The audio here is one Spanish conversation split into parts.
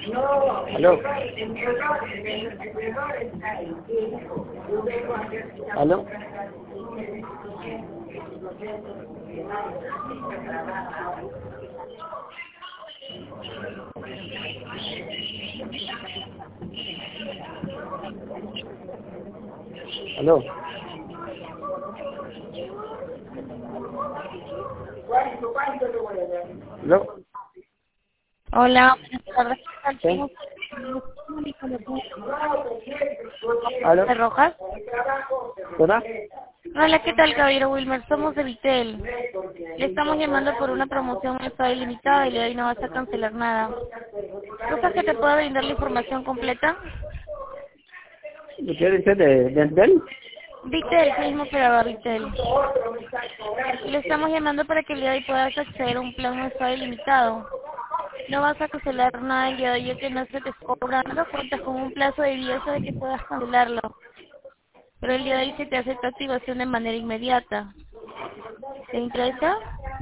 ¿Aló? ¿Aló? ¿Aló? ¿Aló? Hola, buenas tardes. ¿Sí? ¿De ¿Aló? Rojas? ¿Verdad? Hola, ¿qué tal, caballero Wilmer? Somos de Vitel. Le estamos llamando por una promoción mensual ilimitada y le doy no vas a cancelar nada. ¿Gustas que te pueda brindar la información completa? ¿Me quiere decir de Entel? Vitel, soy mismo operador Vitel. Le estamos llamando para que el día de hoy puedas acceder a un plan mensual ilimitado. No vas a cancelar nada el día de hoy, ya que no se te está cobrando, cuentas con un plazo de 10 de que puedas cancelarlo. Pero el día de hoy se te hace tu activación de manera inmediata. ¿Te interesa?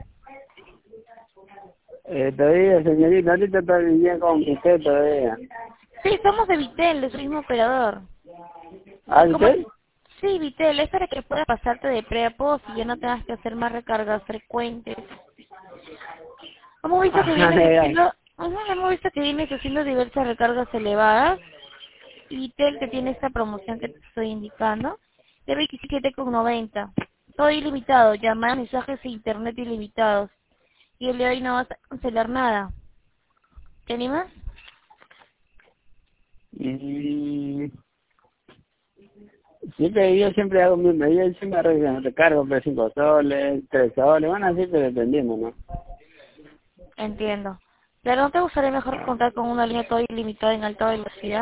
Todavía, señorita, ahorita estoy bien con usted todavía. Sí, somos de Vitel, es el mismo operador. ¿Ah, ¿Cómo? usted? Sí, Vitel, es para que puedas pasarte de pre a post y ya no tengas que hacer más recargas frecuentes. Hemos visto que Ajá, vienes ya. haciendo, hemos visto que vienes haciendo diversas recargas elevadas. Y Vitel que tiene esta promoción que te estoy indicando, de 27,90. Todo ilimitado, llamadas, mensajes e internet ilimitados. Y el de hoy no vas a cancelar nada. ¿Te animas? Mm, sí, pero yo siempre hago mi medida, yo siempre recargo por 5 soles, 3 soles, bueno, así que dependiendo, ¿no? Entiendo. ¿Pero no te gustaría mejor contar con una línea todo ilimitada en alta velocidad?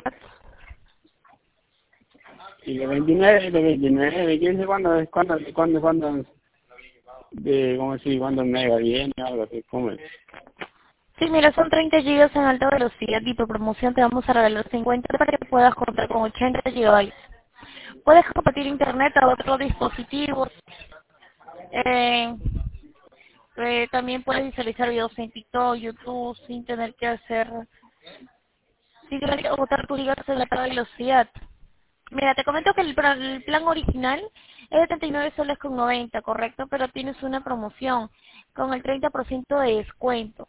Y de 29, ¿quién sabe cuándo, como si, cuándo mega viene o algo así, ¿cómo es? Sí, mira, son 30 gigas en alta velocidad y por promoción te vamos a regalar 50 para que puedas contar con 80 gigabytes. Puedes compartir internet a otros dispositivos. Eh, también puedes visualizar videos en TikTok, YouTube, sin tener que sin tener que botar tus gigas en alta velocidad. Mira, te comento que el plan original es de 39 soles con 90, correcto, pero tienes una promoción con el 30% de descuento.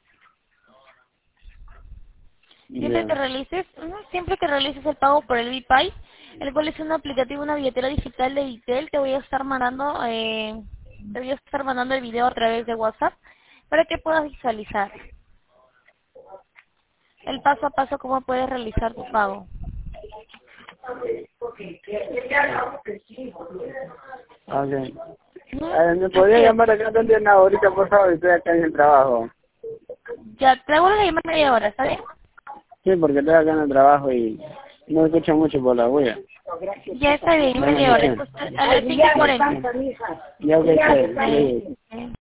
Ya. Siempre que realices el pago por el BPay, el cual es un aplicativo, una billetera digital de Vitel, te voy a estar mandando el video a través de WhatsApp para que puedas visualizar el paso a paso cómo puedes realizar tu pago. Okay. ¿Mm? ¿Me Así podría es. llamar acá donde una ahorita, por favor? Estoy acá en el trabajo. Ya, te vuelvo a llamar media hora, ¿está bien? Sí, porque estoy acá en el trabajo y no escucho mucho por la bulla. Ya está bien, Bueno, media hora. sí. Entonces, a las 5:40. Ya que Sí. sí. Sí.